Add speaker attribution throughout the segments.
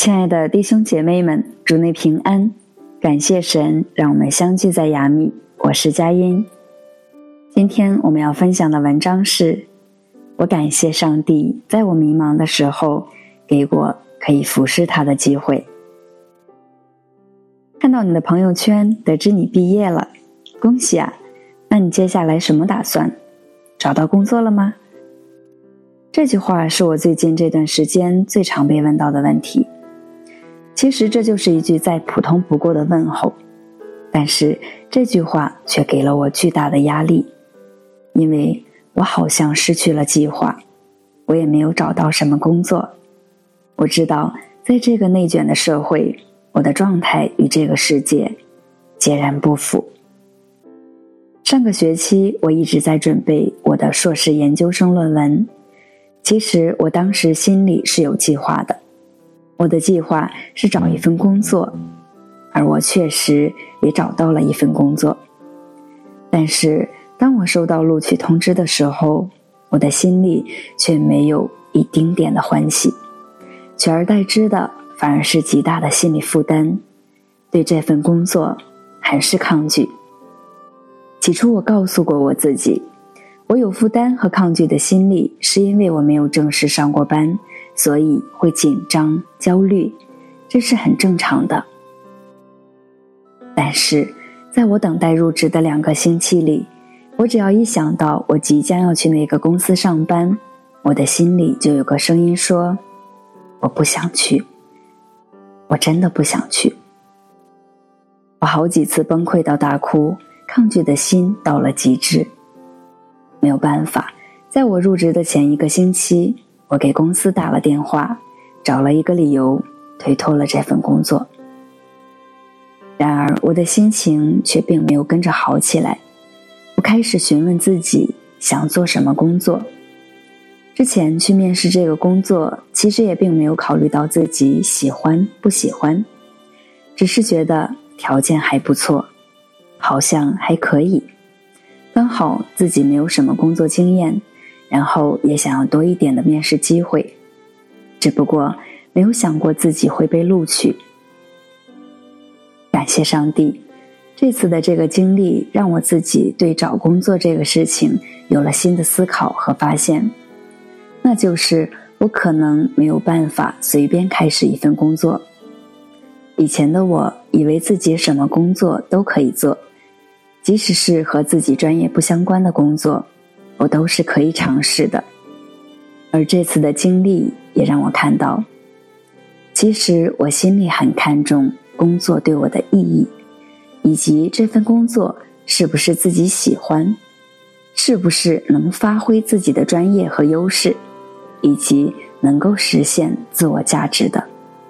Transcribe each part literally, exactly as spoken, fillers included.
Speaker 1: 亲爱的弟兄姐妹们，主内平安，感谢神让我们相聚在雅米，我是佳音。今天我们要分享的文章是，我感谢上帝在我迷茫的时候给我可以服侍他的机会。看到你的朋友圈得知你毕业了，恭喜啊！那你接下来什么打算？找到工作了吗？这句话是我最近这段时间最常被问到的问题。其实这就是一句再普通不过的问候，但是这句话却给了我巨大的压力，因为我好像失去了计划，我也没有找到什么工作。我知道在这个内卷的社会，我的状态与这个世界截然不符。上个学期我一直在准备我的硕士研究生论文，其实我当时心里是有计划的，我的计划是找一份工作，而我确实也找到了一份工作。但是当我收到录取通知的时候，我的心里却没有一丁点的欢喜，取而代之的反而是极大的心理负担，对这份工作很是抗拒。起初我告诉过我自己，我有负担和抗拒的心理是因为我没有正式上过班，所以会紧张焦虑，这是很正常的。但是在我等待入职的两个星期里，我只要一想到我即将要去那个公司上班，我的心里就有个声音说，我不想去，我真的不想去。我好几次崩溃到大哭，抗拒的心到了极致。没有办法，在我入职的前一个星期，我给公司打了电话，找了一个理由推脱了这份工作。然而我的心情却并没有跟着好起来，我开始询问自己想做什么工作。之前去面试这个工作，其实也并没有考虑到自己喜欢不喜欢，只是觉得条件还不错，好像还可以，刚好自己没有什么工作经验，然后也想要多一点的面试机会，只不过没有想过自己会被录取。感谢上帝，这次的这个经历让我自己对找工作这个事情有了新的思考和发现，那就是我可能没有办法随便开始一份工作。以前的我以为自己什么工作都可以做，即使是和自己专业不相关的工作，我都是可以尝试的。而这次的经历也让我看到，其实我心里很看重工作对我的意义，以及这份工作是不是自己喜欢，是不是能发挥自己的专业和优势，以及能够实现自我价值的。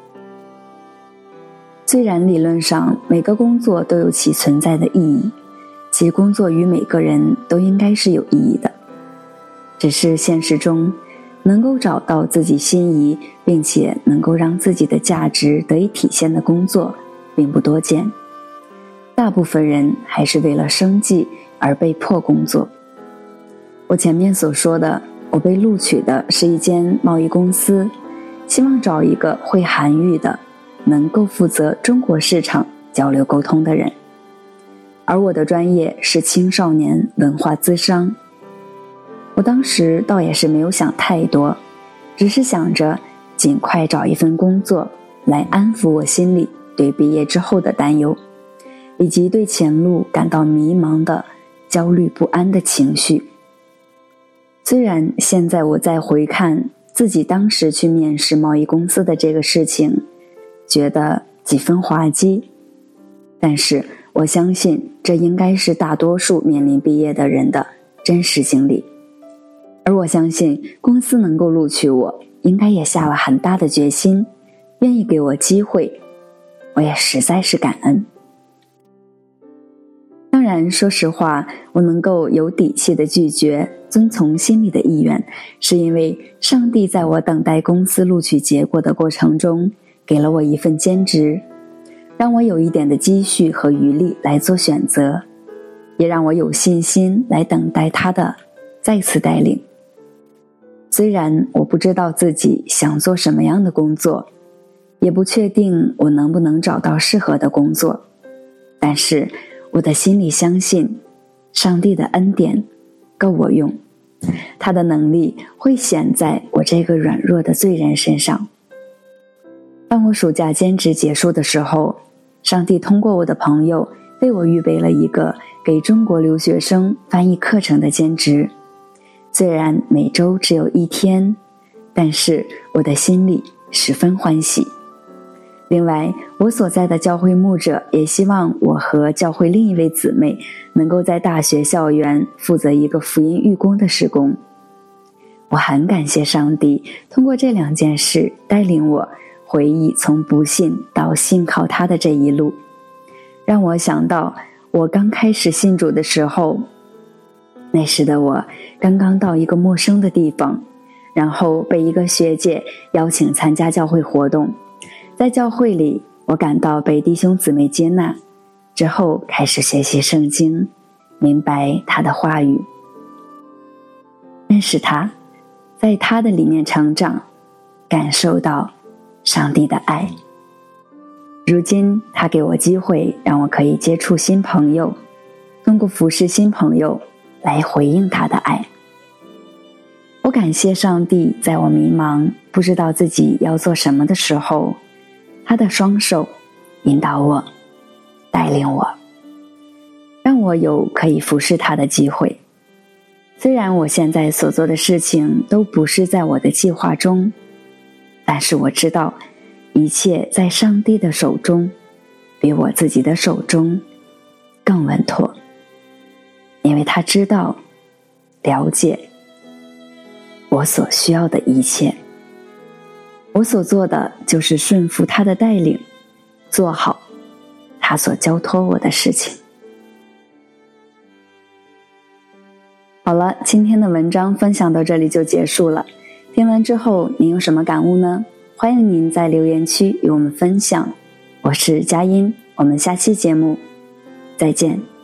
Speaker 1: 虽然理论上每个工作都有其存在的意义，其工作与每个人都应该是有意义的，只是现实中能够找到自己心仪并且能够让自己的价值得以体现的工作并不多见，大部分人还是为了生计而被迫工作。我前面所说的，我被录取的是一间贸易公司，希望找一个会韩语的，能够负责中国市场交流沟通的人，而我的专业是青少年文化咨商。我当时倒也是没有想太多，只是想着尽快找一份工作来安抚我心里对毕业之后的担忧，以及对前路感到迷茫的焦虑不安的情绪。虽然现在我再回看自己当时去面试贸易公司的这个事情，觉得几分滑稽，但是我相信这应该是大多数面临毕业的人的真实经历。而我相信公司能够录取我，应该也下了很大的决心，愿意给我机会，我也实在是感恩。当然说实话，我能够有底气的拒绝，遵从心里的意愿，是因为上帝在我等待公司录取结果的过程中，给了我一份兼职，让我有一点的积蓄和余力来做选择，也让我有信心来等待他的再次带领。虽然我不知道自己想做什么样的工作， 也不确定我能不能找到适合的工作，但是我的心里相信，上帝的恩典够我用，他的能力会显在我这个软弱的罪人身上。当我暑假兼职结束的时候，上帝通过我的朋友为我预备了一个给中国留学生翻译课程的兼职，虽然每周只有一天，但是我的心里十分欢喜。另外，我所在的教会牧者也希望我和教会另一位姊妹能够在大学校园负责一个福音预工的事工。我很感谢上帝通过这两件事带领我回忆从不信到信靠他的这一路，让我想到我刚开始信主的时候，那时的我刚刚到一个陌生的地方，然后被一个学姐邀请参加教会活动。在教会里，我感到被弟兄姊妹接纳，之后开始学习圣经，明白他的话语，认识他，在他的里面成长，感受到上帝的爱。如今他给我机会，让我可以接触新朋友，通过服侍新朋友来回应他的爱。我感谢上帝，在我迷茫不知道自己要做什么的时候，他的双手引导我，带领我，让我有可以服侍他的机会。虽然我现在所做的事情都不是在我的计划中，但是我知道一切在上帝的手中，比我自己的手中更稳妥，因为他知道、了解我所需要的一切。我所做的就是顺服他的带领，做好他所交托我的事情。好了，今天的文章分享到这里就结束了。听完之后您有什么感悟呢？欢迎您在留言区与我们分享。我是佳音，我们下期节目再见。